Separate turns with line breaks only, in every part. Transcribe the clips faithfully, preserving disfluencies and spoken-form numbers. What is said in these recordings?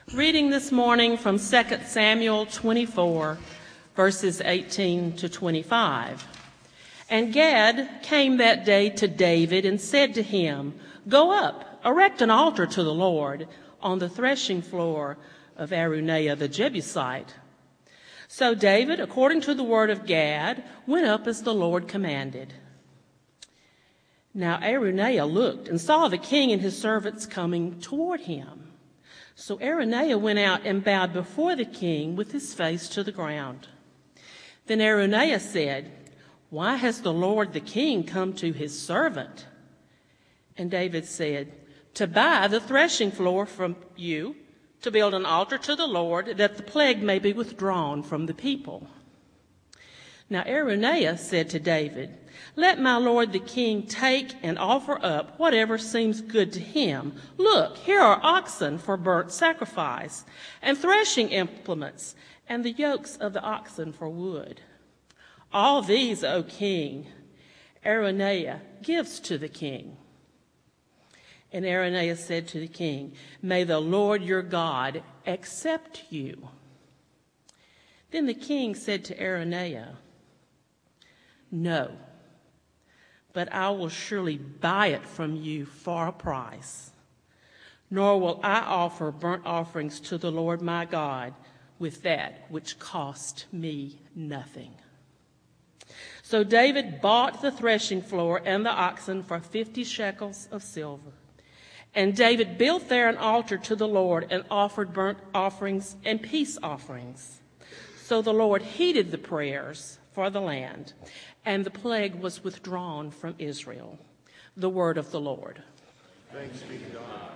Reading this morning from Second Samuel twenty-four, verses eighteen to twenty-five. And Gad came that day to David and said to him, "Go up, erect an altar to the Lord on the threshing floor of Araunah the Jebusite." So David, according to the word of Gad, went up as the Lord commanded. Now Araunah looked and saw the king and his servants coming toward him. So Araunah went out and bowed before the king with his face to the ground. Then Araunah said, "Why has the Lord the king come to his servant?" And David said, "To buy the threshing floor from you, to build an altar to the Lord, that the plague may be withdrawn from the people." Now Araunah said to David, "Let my lord the king take and offer up whatever seems good to him. Look, here are oxen for burnt sacrifice, and threshing implements, and the yokes of the oxen for wood. All these, O king, Araunah gives to the king." And Araunah said to the king, "May the Lord your God accept you." Then the king said to Araunah, "No, but I will surely buy it from you for a price. Nor will I offer burnt offerings to the Lord my God with that which cost me nothing." So David bought the threshing floor and the oxen for fifty shekels of silver. And David built there an altar to the Lord and offered burnt offerings and peace offerings. So the Lord heeded the prayers for the land, and the plague was withdrawn from Israel. The word of the Lord.
Thanks be to God.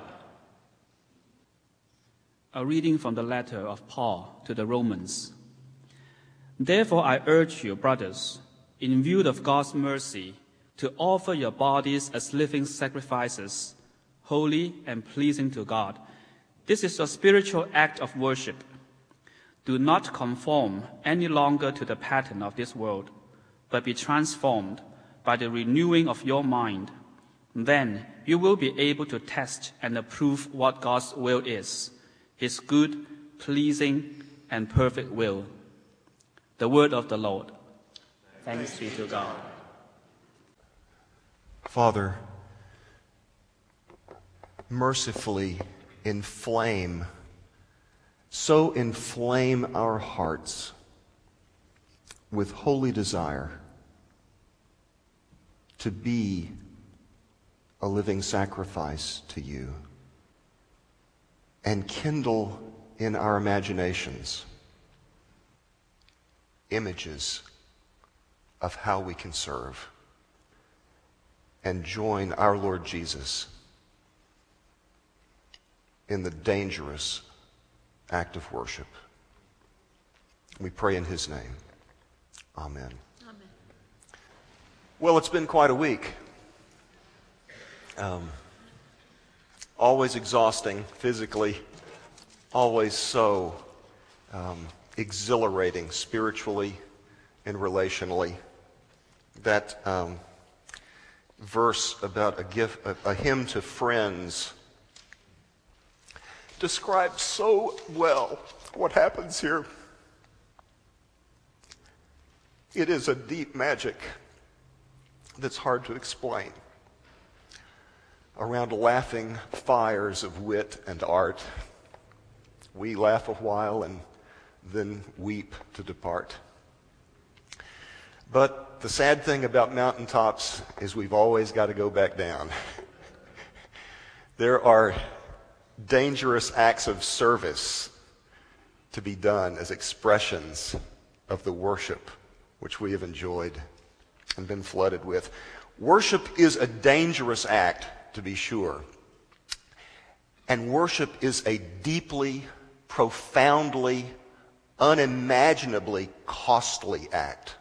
A reading from the letter of Paul to the Romans. Therefore I urge you, brothers, in view of God's mercy, to offer your bodies as living sacrifices, holy and pleasing to God. This is a spiritual act of worship. Do not conform any longer to the pattern of this world, but be transformed by the renewing of your mind. Then you will be able to test and approve what God's will is, his good, pleasing, and perfect will. The word of the Lord. Thanks be to God.
Father, mercifully inflame, so inflame our hearts with holy desire to be a living sacrifice to you, and kindle in our imaginations images of how we can serve, and join our Lord Jesus in the dangerous act of worship. We pray in his name. Amen. Amen. Well, it's been quite a week. Um, always exhausting physically, always so um, exhilarating spiritually and relationally. That um, verse about a gift, a, a hymn to friends, describes so well what happens here. It is a deep magic that's hard to explain. Around laughing fires of wit and art, we laugh a while and then weep to depart. But the sad thing about mountaintops is we've always got to go back down. There are dangerous acts of service to be done as expressions of the worship which we have enjoyed and been flooded with. Worship is a dangerous act, to be sure. And worship is a deeply, profoundly, unimaginably costly act.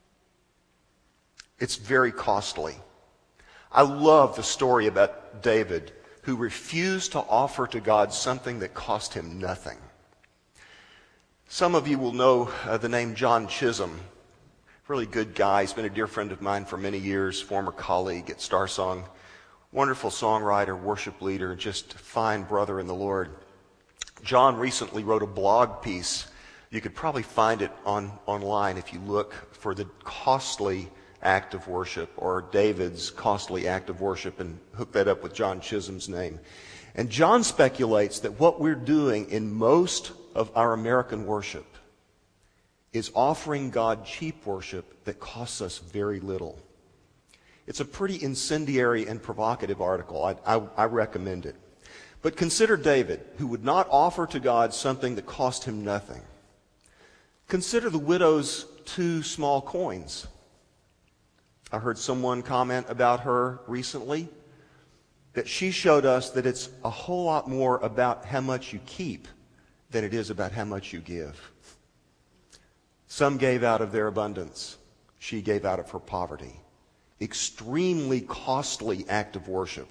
It's very costly. I love the story about David, who refused to offer to God something that cost him nothing. Some of you will know uh, the name John Chisholm. Really good guy. He's been a dear friend of mine for many years, former colleague at Star Song. Wonderful songwriter, worship leader, just a fine brother in the Lord. John recently wrote a blog piece. You could probably find it on online if you look for the costly act of worship, or David's costly act of worship, and hook that up with John Chisholm's name. And John speculates that what we're doing in most of our American worship is offering God cheap worship that costs us very little. It's a pretty incendiary and provocative article. I, I, I recommend it. But consider David, who would not offer to God something that cost him nothing. Consider the widow's two small coins. I heard someone comment about her recently that she showed us that it's a whole lot more about how much you keep than it is about how much you give. Some gave out of their abundance. She gave out of her poverty. Extremely costly act of worship.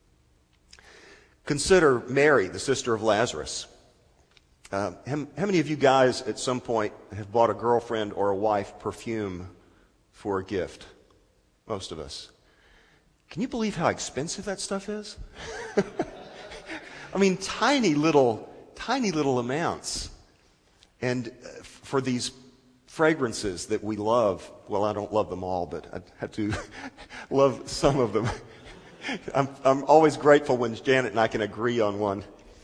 Consider Mary, the sister of Lazarus. Uh, how, how many of you guys at some point have bought a girlfriend or a wife perfume for a gift? Most of us. Can you believe how expensive that stuff is? I mean, tiny little, tiny little amounts. And for these fragrances that we love, well, I don't love them all, but I have to love some of them. I'm, I'm always grateful when Janet and I can agree on one.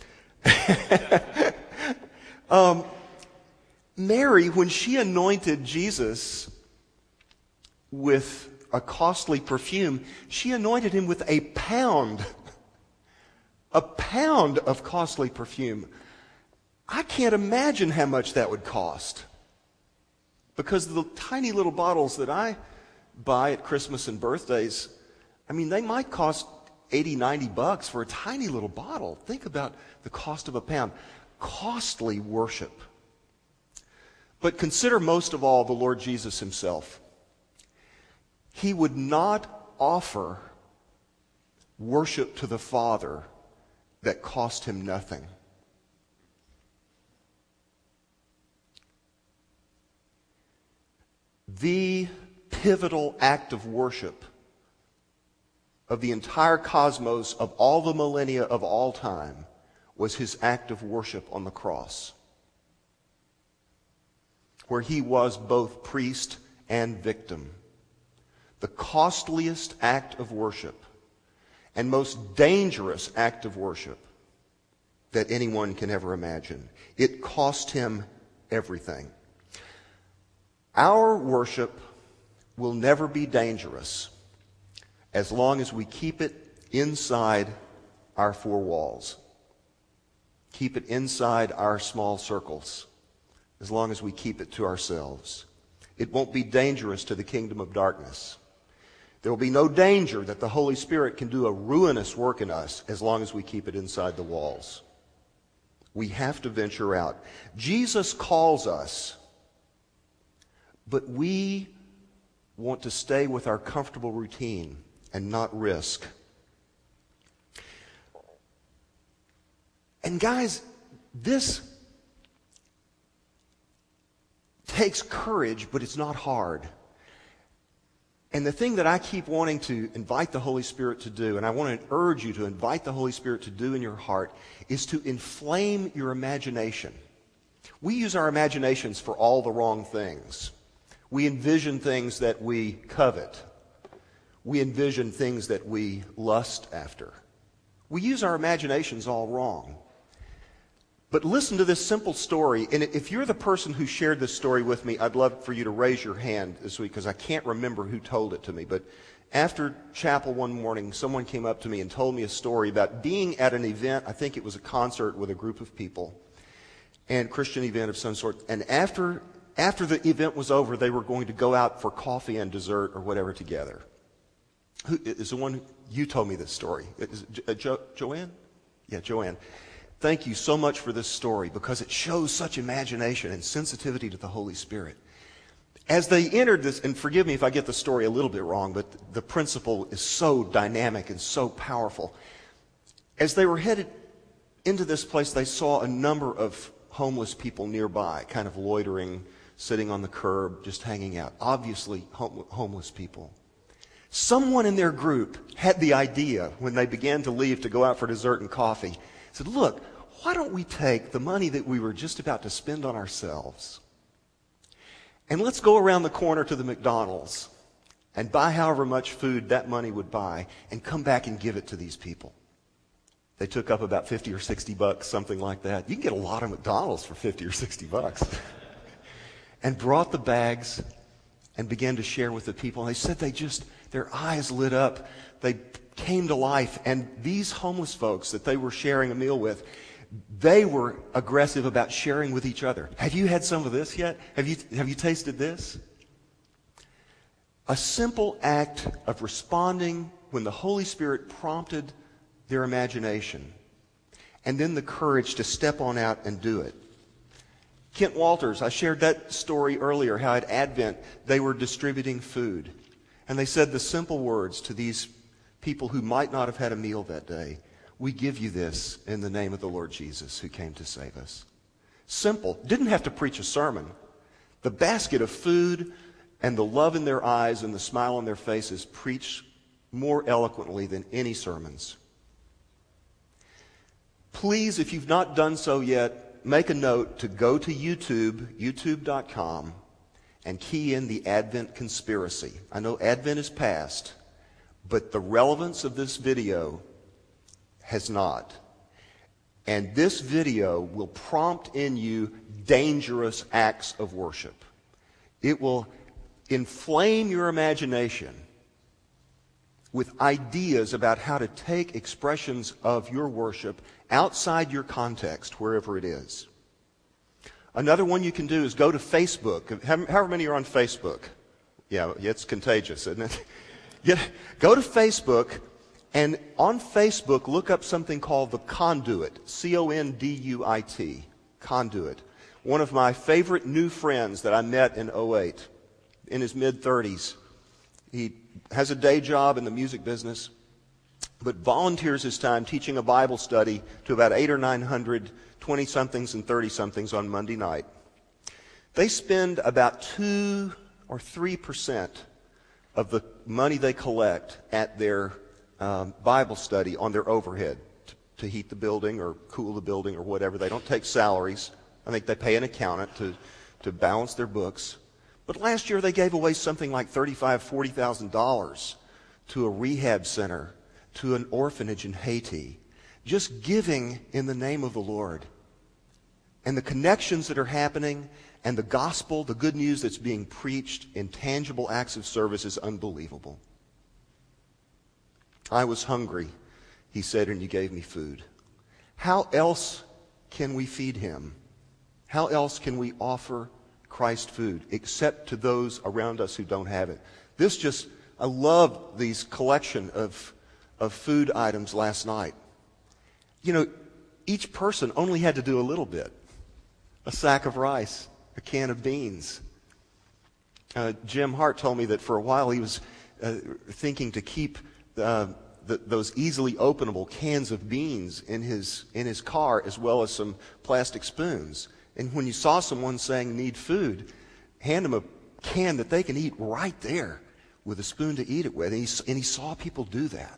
um, Mary, when she anointed Jesus with a costly perfume, she anointed him with a pound, a pound of costly perfume. I can't imagine how much that would cost. Because the tiny little bottles that I buy at Christmas and birthdays, I mean, they might cost eighty, ninety bucks for a tiny little bottle. Think about the cost of a pound. Costly worship. But consider most of all the Lord Jesus himself. He would not offer worship to the Father that cost him nothing. The pivotal act of worship of the entire cosmos of all the millennia of all time was his act of worship on the cross, where he was both priest and victim. The costliest act of worship and most dangerous act of worship that anyone can ever imagine. It cost him everything. Our worship will never be dangerous as long as we keep it inside our four walls. Keep it inside our small circles, as long as we keep it to ourselves. It won't be dangerous to the kingdom of darkness. There will be no danger that the Holy Spirit can do a ruinous work in us as long as we keep it inside the walls. We have to venture out. Jesus calls us, but we want to stay with our comfortable routine and not risk. And guys, this takes courage, but it's not hard. And the thing that I keep wanting to invite the Holy Spirit to do, and I want to urge you to invite the Holy Spirit to do in your heart, is to inflame your imagination. We use our imaginations for all the wrong things. We envision things that we covet. We envision things that we lust after. We use our imaginations all wrong. But listen to this simple story. And if you're the person who shared this story with me, I'd love for you to raise your hand this week, because I can't remember who told it to me. But after chapel one morning, someone came up to me and told me a story about being at an event. I think it was a concert with a group of people, and Christian event of some sort. And after after the event was over, they were going to go out for coffee and dessert or whatever together. Who is the one? You told me this story. Is it uh, jo- Joanne? Yeah, Joanne. Thank you so much for this story, because it shows such imagination and sensitivity to the Holy Spirit. As they entered this, and forgive me if I get the story a little bit wrong, but the principle is so dynamic and so powerful. As they were headed into this place, they saw a number of homeless people nearby, kind of loitering, sitting on the curb, just hanging out. Obviously, hom- homeless people. Someone in their group had the idea, when they began to leave to go out for dessert and coffee, said, look, why don't we take the money that we were just about to spend on ourselves and let's go around the corner to the McDonald's and buy however much food that money would buy and come back and give it to these people. They took up about fifty or sixty bucks, something like that. You can get a lot of McDonald's for fifty or sixty bucks. And brought the bags and began to share with the people. And they said they just, their eyes lit up. They came to life. And these homeless folks that they were sharing a meal with, they were aggressive about sharing with each other. Have you had some of this yet? Have you, have you tasted this? A simple act of responding when the Holy Spirit prompted their imagination, and then the courage to step on out and do it. Kent Walters, I shared that story earlier, how at Advent they were distributing food. And they said the simple words to these people who might not have had a meal that day. We give you this in the name of the Lord Jesus who came to save us. Simple. Didn't have to preach a sermon. The basket of food and the love in their eyes and the smile on their faces preached more eloquently than any sermons. Please, if you've not done so yet, make a note to go to YouTube, youtube dot com, and key in the Advent Conspiracy. I know Advent is past, but the relevance of this video has not. And this video will prompt in you dangerous acts of worship. It will inflame your imagination with ideas about how to take expressions of your worship outside your context, wherever it is. Another one you can do is go to Facebook. However many are on Facebook. Yeah, it's contagious, isn't it? Yeah, go to Facebook, and on Facebook, look up something called The Conduit, C O N D U I T, Conduit. One of my favorite new friends that I met in oh eight, in his mid-thirties. He has a day job in the music business, but volunteers his time teaching a Bible study to about eight or nine hundred twenty-somethings and thirty-somethings on Monday night. They spend about two or three percent of the money they collect at their um, Bible study on their overhead to, to heat the building or cool the building or whatever. They don't take salaries. I think they pay an accountant to, to balance their books. But last year they gave away something like thirty-five thousand dollars, forty thousand dollars to a rehab center, to an orphanage in Haiti. Just giving in the name of the Lord. And the connections that are happening and the gospel, the good news that's being preached in tangible acts of service is unbelievable. I was hungry, he said, and you gave me food. How else can we feed him? How else can we offer Christ food except to those around us who don't have it? This just, I love these collection of, of food items last night. You know, each person only had to do a little bit. A sack of rice, a can of beans. Uh, Jim Hart told me that for a while he was uh, thinking to keep uh, the, those easily openable cans of beans in his in his car, as well as some plastic spoons. And when you saw someone saying need food, hand them a can that they can eat right there with a spoon to eat it with. And he, and he saw people do that.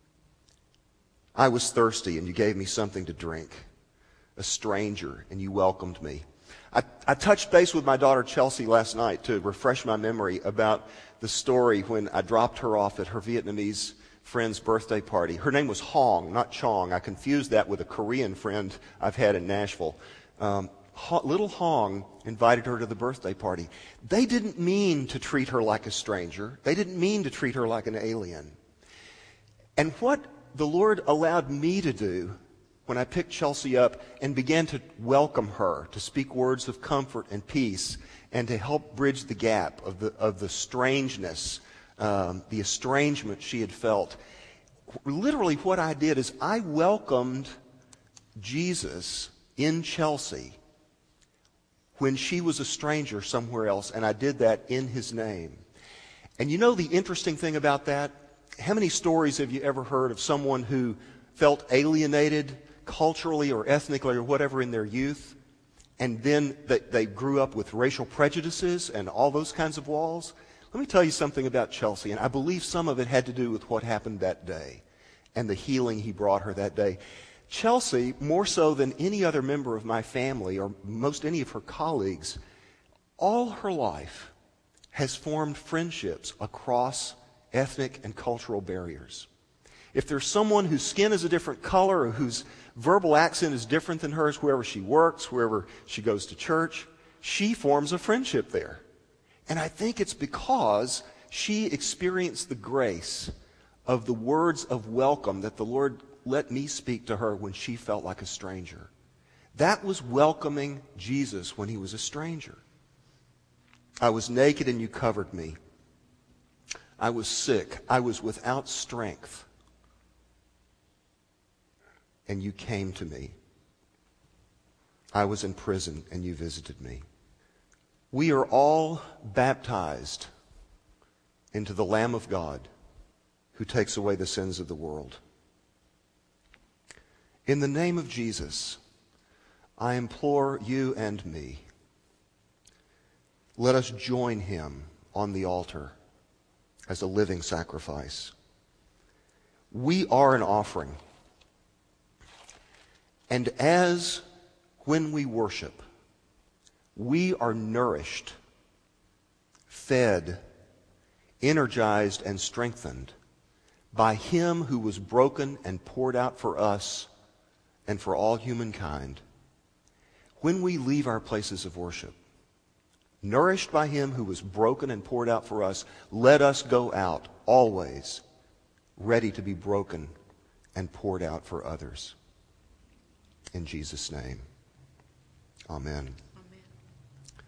I was thirsty and you gave me something to drink. A stranger, and you welcomed me. I, I touched base with my daughter Chelsea last night to refresh my memory about the story when I dropped her off at her Vietnamese friend's birthday party. Her name was Hong, not Chong. I confused that with a Korean friend I've had in Nashville. Um, little Hong invited her to the birthday party. They didn't mean to treat her like a stranger. They didn't mean to treat her like an alien. And what the Lord allowed me to do when I picked Chelsea up and began to welcome her, to speak words of comfort and peace, and to help bridge the gap of the of the strangeness, um, the estrangement she had felt. Literally what I did is I welcomed Jesus in Chelsea when she was a stranger somewhere else, and I did that in his name. And you know the interesting thing about that? How many stories have you ever heard of someone who felt alienated culturally or ethnically or whatever in their youth, and then they, they grew up with racial prejudices and all those kinds of walls? Let me tell you something about Chelsea, and I believe some of it had to do with what happened that day and the healing he brought her that day. Chelsea, more so than any other member of my family or most any of her colleagues, all her life has formed friendships across ethnic and cultural barriers. If there's someone whose skin is a different color or whose verbal accent is different than hers, wherever she works, wherever she goes to church, she forms a friendship there. And I think it's because she experienced the grace of the words of welcome that the Lord let me speak to her when she felt like a stranger. That was welcoming Jesus when he was a stranger. I was naked and you covered me. I was sick. I was without strength. And you came to me. I was in prison and you visited me. We are all baptized into the Lamb of God who takes away the sins of the world. In the name of Jesus, I implore you and me, let us join him on the altar as a living sacrifice. We are an offering. And as when we worship, we are nourished, fed, energized, and strengthened by him who was broken and poured out for us and for all humankind. When we leave our places of worship, nourished by him who was broken and poured out for us, let us go out always ready to be broken and poured out for others. In Jesus' name, amen.